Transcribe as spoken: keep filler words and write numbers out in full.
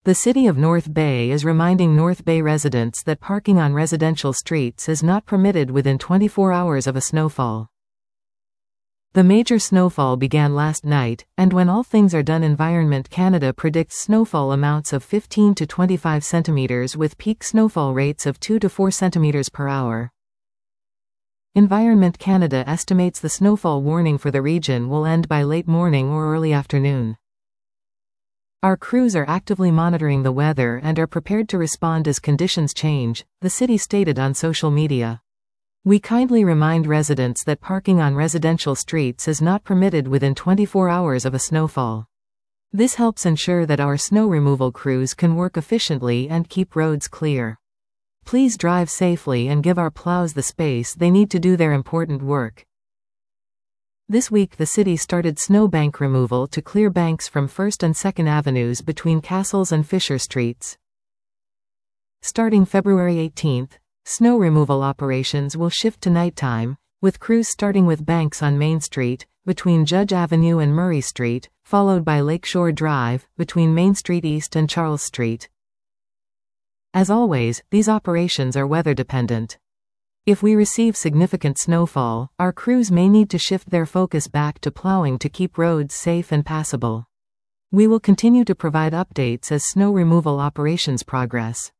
The City of North Bay is reminding North Bay residents that parking on residential streets is not permitted within twenty-four hours of a snowfall. The major snowfall began last night, and when all things are done, Environment Canada predicts snowfall amounts of fifteen to twenty-five centimeters with peak snowfall rates of two to four centimeters per hour. Environment Canada estimates the snowfall warning for the region will end by late morning or early afternoon. Our crews are actively monitoring the weather and are prepared to respond as conditions change, the city stated on social media. We kindly remind residents that parking on residential streets is not permitted within twenty-four hours of a snowfall. This helps ensure that our snow removal crews can work efficiently and keep roads clear. Please drive safely and give our plows the space they need to do their important work. This week the city started snow bank removal to clear banks from First and Second Avenues between Castles and Fisher Streets. Starting February eighteenth, snow removal operations will shift to nighttime, with crews starting with banks on Main Street, between Judge Avenue and Murray Street, followed by Lakeshore Drive, between Main Street East and Charles Street. As always, these operations are weather dependent. If we receive significant snowfall, our crews may need to shift their focus back to plowing to keep roads safe and passable. We will continue to provide updates as snow removal operations progress.